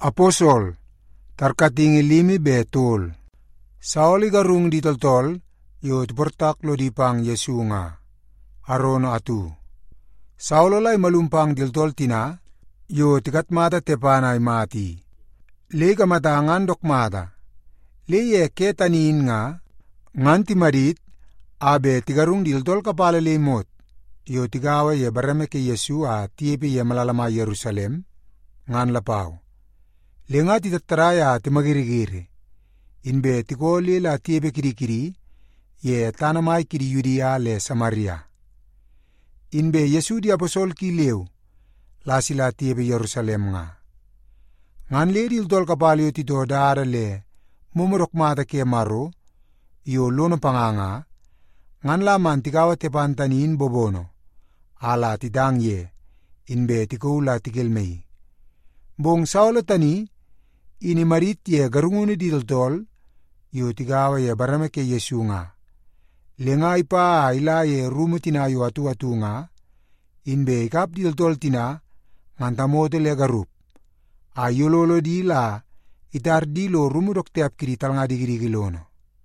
Aposol, tarkatingi limi betul. Saoli garung di toltol, yo tiportak lo di pang Yesu nga. Arono atu. Saulo lay malumpang diltol tina, yo tikat mata tepanay mati. Le kamatangan dok mata. Le ye ketanin nga, nganti marit, abe tigarung diltol kapala lemot. Yo tigawa ye barame ke Yesu a tiepe ye malalama Yerusalem, ngan lapaw. Le nga titataraya timagirigiri. Inbe tiko le la tiepe kiri-kiri, ye tanamay kiri Yudia le Samaria. Inbe Yesu di apostol ki leu, la sila tiepe Yerusalem nga. Ngan le diltol kapalyo tito daara le, mumurok mata ke maro, yo lono panganga, ngan laman tikawa tepantanin bobono, ala tidang ye, inbe tiko la tikelmei. Bong Saulo tani, ini marit ye garunguni diltol, yo tigawa ye barame ke Yesu nga. Lenga ipa ila ye rumu tina yo atu-atu nga, inbe ikap diltol tina, ngantamote le garup. Ayololo di la, itar di lo rumu dok teap kiri talanga digiri gilono.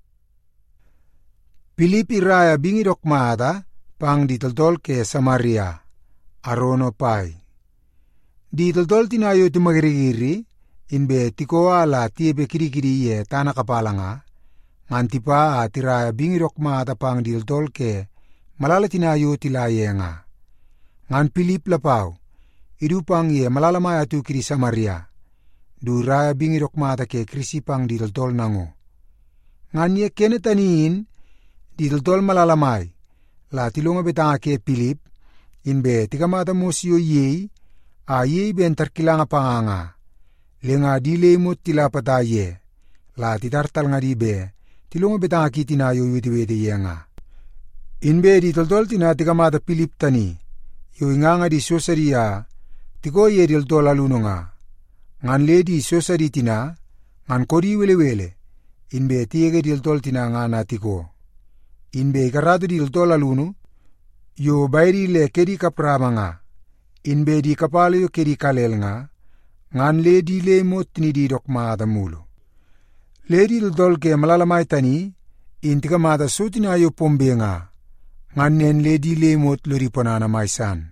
Pilip iraya bingi dok maata, pang ditoltol ke Samaria, arono pai. Ditoltol tina yo timagirigiri, inbe tiko ala tiebe kiri-kiri ye tanah kapalanga, ngantipa atiraya bingi dok maata pang ditoltol ke malala tina yo tilaye nga. Ngan Pilip lapaw, idupang ye malalamay atu kiri Samaria, duraya bingi dok mata ke krisi pang ditoltol nango. Ngan ye kenetaniin, ditoltol malalamay, la tilonga betanga ke Pilip, inbe tikamata mosyo yei, a yei ben tarkilanga panganga, lenga dilemot tilapata ye, la titartal nga dibe, tilonga betanga kitina yo yudiwede ye nga. Inbe ditoltol tina tikamata Pilip tani, yo inganga di Sosaria, tiko ye diltol aluno nga. Ngan le di Sosari tina, ngan kodi wele-wele, inbe tiege diltol tina nga natiko. Inbe ikarado diltol aluno, yo bayri le kedi kaprama nga. Inbe di kapalo yo kedi kalel nga, ngan le di le mot ni di dok maata mulo. Le diltol ke malalamay tani, intika mata sutina yo pombe nga, ngan nen le di le mot loriponana maisan.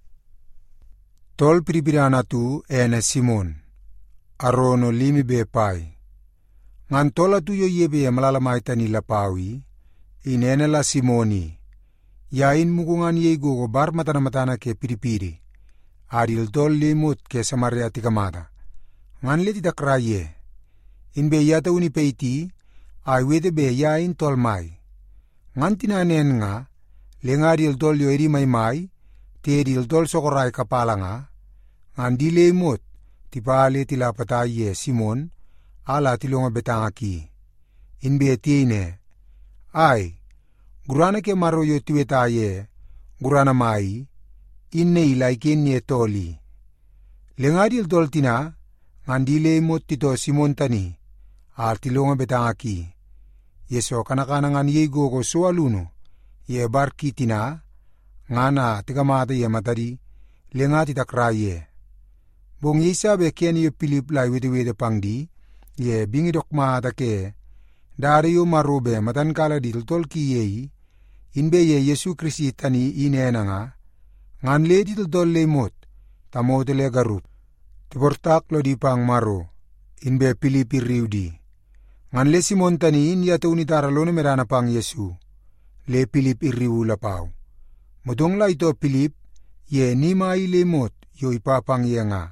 Tol piripirana tu ene Simon, arono limi be pai. Ngan tola tu yo yebe malalamay tani lapawi, inene la Simoni, yain mukungan ye gogo bar matana-matana ke piripiri, adil tol limut ke Samaria tikamata. Ngan le titakra ye, inbe yata uni peiti, ay wete be yain tol mai. Ngan tinanen nga, lenga dil tol yo eri may, te dil tol sokoray kapala nga, ngan di limut, tipale tilapata ye Simon, ala tilonga betanga ki. Inbe tiine, ay, gurana ke maro yo tiweta ye, gurana mai, inne ilaikin ye toli. Lenga dil tol tina, ngan di limut tito Simon tani, al tilonga betanga ki. Yeso kanakana ngan ye gogo sualuno, ye bar kitina, ngana tikamata ye matari, lenga titakra ye. Bong isa be ken yo Pilip lai wede-wede pangdi, ye bingi dok maata ke, dari yo marube matan kala di toltol ki yei, inbe ye Yesu Kristi tani inena nga, ngan le di toltol le mot, tamote le garup, tiportak lo di pang maro, inbe Pilip iriudi. Ngan le Simon tani in yato unitara lo merana pang Yesu, le Pilip iriu lapaw. Mudong la ito Pilip, ye nimai le mot, yo ipapang ye nga.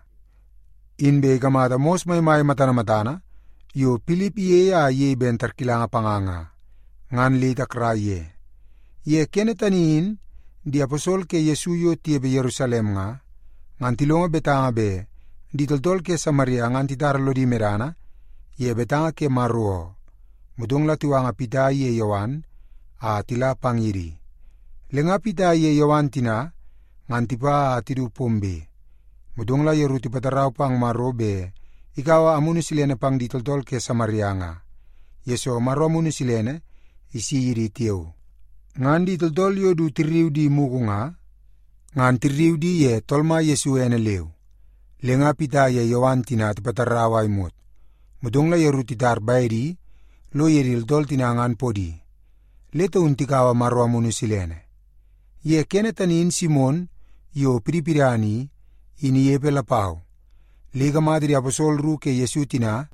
Inbe kamata mos may matana-matana, yo Pilip ye ya ye ben tarkilanga panganga, ngan li takra ye. Ye kenetaniin, di apostol ke Yesu yo tiebe Yerusalem nga, ngan tilonga betanga be, di toltol ke Samaria ngan titaralo di merana, ye betanga ke maruo, mudong la tuwanga pita ye Yowan, a tila pangiri. Lenga pita ye Yowan tina, ngan tipa tidu pombe. Mudong la yeru tipataraw pang marobe, ikawa amunu silene pang ditoltol ke Samaria nga. Yeso maro amunu silene, isi yiri tiyo. Ngan ditoltol yo du tiriw di muku nga, ngan tiriw di ye tolma Yesu ene lew. Lenga pita ya Yowan tina ti patarawai mot. Mudong la yaru titar bayri, lo yeril tol tinangan podi. Leto untikawa marwa munu silene. Ye kenetanin Simon, yo piripirani, ini yepe lapau. Liga madri apostol ru ke Yesu tina,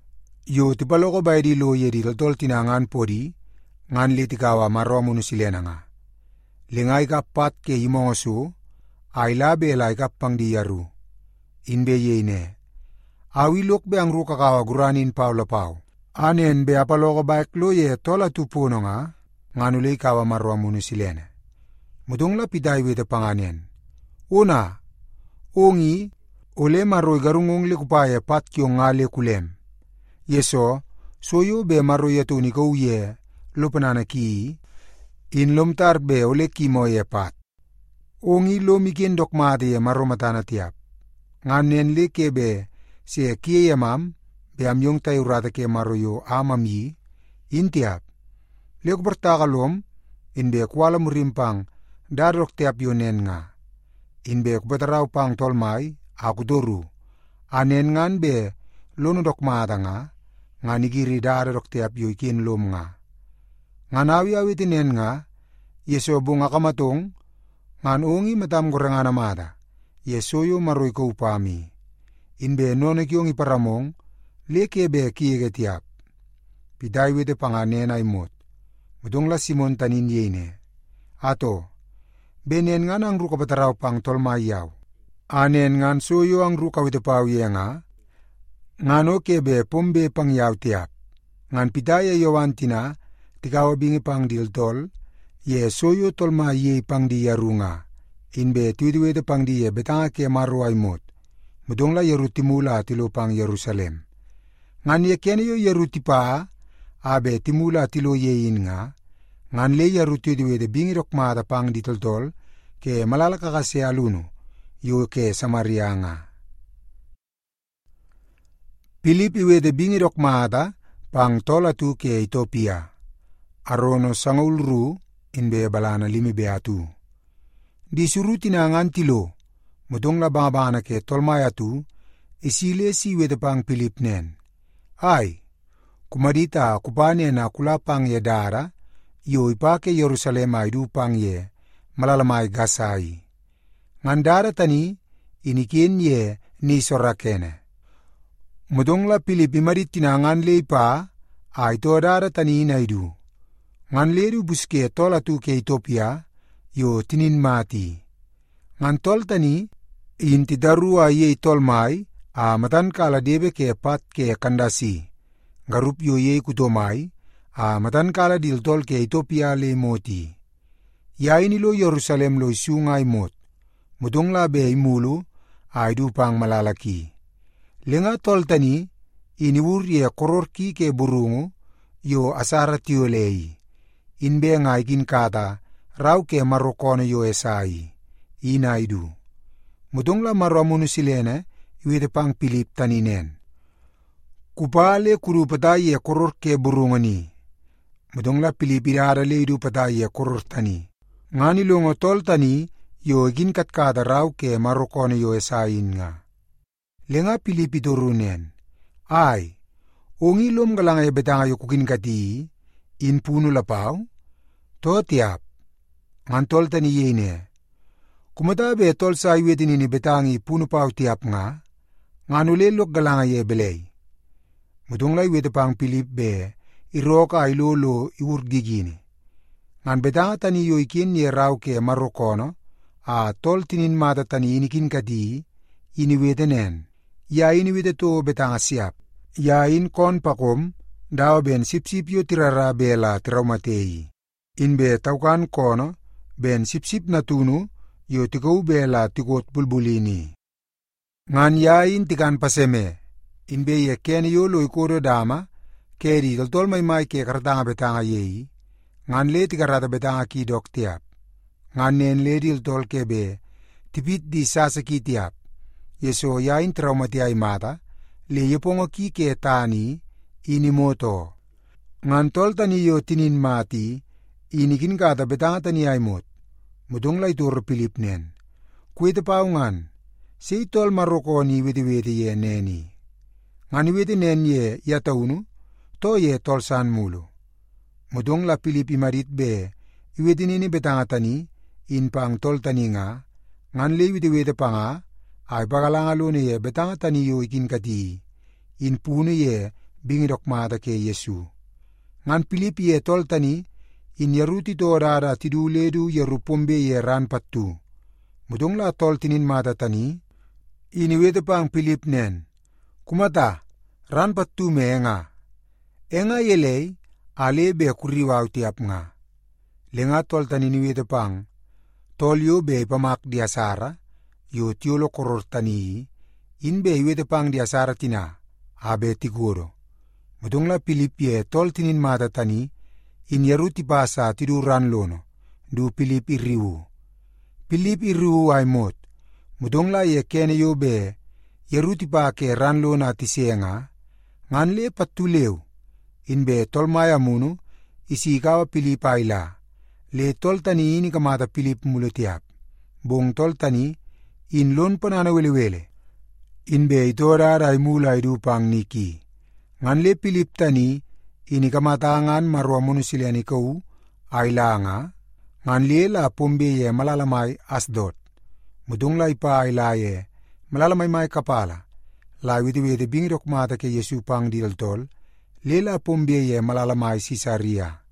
yo tipaloko bayri lo yeril tol tinangan podi, ngan litikawa marwa munu silena nga. Lengai kapat ke imongosu, ay labe lai kapang di yaru. Inbe yeine. Awi lok be ang rukakawa guranin Paula pau. Anen be apaloko baik lo ye tola tupuno nga, nganulay kawa marwa munu silene. Mudong la piday wete panganen. Una, ongi, ole maroy garungong likupaye pat kyo ngale kulem. Yeso, soyo be maroy atuni ko uye, lupanana ki, in lomtar be ole kimo ye pat. Ongi lo mikin dokmate ye maromatana tiap. Nganen le kebe, se kie yamam, be amyong tayo rata ke maroyo amam yi, intiap. Leko bertakalom, inbe kuala murimpang, darok tiap yonen nga. Inbe kubetaraw pang tolmay, aku doru. Anen ngan be, lono dokmata nga, nga nigiri darok tiap yoikin lom nga. Nganawi awitinen nga, Yeso bunga kamatong, ngan ongi matam gorengana mata. Yesoyo maroy ko upami. Inbe nonek yung iparamong, leke be kiege tiap. Piday wete panganen ay mot. Mudong la Simon tanin yene. Ato, benen ngan ang ruka pataraw pang tolmayaw. Anen ngan soyo ang ruka wete pawye nga, ngano kebe pombe pang yaw tiap. Ngan pitaya yawan tina, tikawa bingi pang diltol, ye soyo tolmaye pang di yarunga. Inbe tuwiti pang diye betanga ke maruay mot. Mudong la yaru timula tilo pang Yerusalem. Ngan ye kene yo yaru tipa, abe timula tilo yein nga, ngan le yaru tuwiti bingirok mata pang ditoltol, ke malalaka kasi aluno, yo ke Samaria nga. Pilip iwede bingirok mata, pang tolatu ke Ethiopia. Arono sangulru, inbe balana limi beatu. Disuru tinangan tilo, mudong la bangabana ke tolmayatu, isile si wede pang Pilip nen. Ay, kumadita kupane na kulapang ye dara, yo ipake Yerusalem ay dupang ye, malalamay gasay. Ngandara tani, inikin ye ni sorakene. Mudong la Pilip imarit tinangan le pa, ay to dara tani inaydu. Ngan ledu buske tolatu ke Ethiopia, yo tinin mati. Ngan tol tani, inti darua ye tol mai, a matan kala debe ke pat ke kandasi. Garup yo ye kutomai, a matan kala dil tol ke Ethiopia le moti. Ya ini lo Yerusalem lo sungay mot. Mudong la be imulu, ay dupang malalaki. Lenga tol tani, iniwur ye kororki ke burungo, yo asara tiolei. Inbe nga ikin kata, raw ke marokono yo esai, inaidu. Mudong la marwamunu silene, iwede pang Pilip taninen. Kupale kuru patay ye koror ke burungani. Mudong la Pilip irara leidu patay ye koror tani. Ngani longo tol tani, yo ikin katkata raw ke marokono yo esain nga. Lenga Pilip iturunen. Ay, ongilom galang e betanga yo kukin kati, in puno lapaw? To tiap. Ngan tol tani yene. Kumatabe tol sa iwetin ini betangi puno paw tiap nga, ngan ulelok galanga ye belay. Mudong la iwete pang Pilip be, iroka ay lolo iwurgigini. Ngan betanga tani yo ikin ye raw ke marokono, a tol tinin mata tani inikin kati, iniwetenen. Ya iniwete to betanga siap. Ya in kon pakom, daw ben sip-sip yo tirara bela traumatei. Inbe taukan kono, ben sip-sip na tunu, yo tikaw bela tikot bulbulini. Ngan yain tikan paseme, inbe ye kene yo lo ikodo dama, keri toltol may ke karatanga betanga yei, ngan le tikarata betanga ki dok tiap. Ngan nen le dil tol kebe, tipit di sasa ki tiap. Yeso yain traumati ay mata, le yepongo ki ke tani, inimoto. Ngan tol tani yo tinin mati, inikin kata betanga tani ay mot. Mudong la ituro Pilip nen. Kuwete paungan, sei tol maroko ni witi ye neni. Ngani witi nen ye yataunu, to ye tol san mulu. Mudong la Pilipi marit be, iwiti nini betangatani, in pang tol tani nga, ngan le witi panga, ay bagalangalo ni ye betangatani yo ikin kati, in puno ye bingidok mata ke Yesu. Ngan Pilipi ye tol tani, in yaruti to rada tidu ledu yarupombe ye ran patu. Mudong la tol tinin mata tani, in iwiti pang Pilip nen, kumata, ran patu me enga yelei, ale be kuriwaw tiap nga. Lenga tol tani ni wete pang, tol yo be pamak diasara, yo tiolo koror tani, in be wete pang diasara tina, abe tiguro. Mudong la Pilip ye tol tinin mata tani, in yaruti pasa tidu ran lono, du Pilip iriwu. Pilip iriwu ay mot, mudong la ye kene yo be, yaruti pa ke ran lona tisenga, ngan le patulew, in be tol maya munu, isi ikawa Pilip ayla, le tol tani ini kamata Pilip mulutiap, bong tol tani, in lon panana wele-wele, in be itora ay mula idu pang niki, ngan le Pilip tani, ini kamatangan marwa munu silian ikaw, ayla nga, ngan le la pombe ye malalamay Asdod, mudong la ipa ayla ye, malalamay may kapala, la witi bingidok mata ke Yesu pang diltol, lela pombe ye malalamay Sisaria.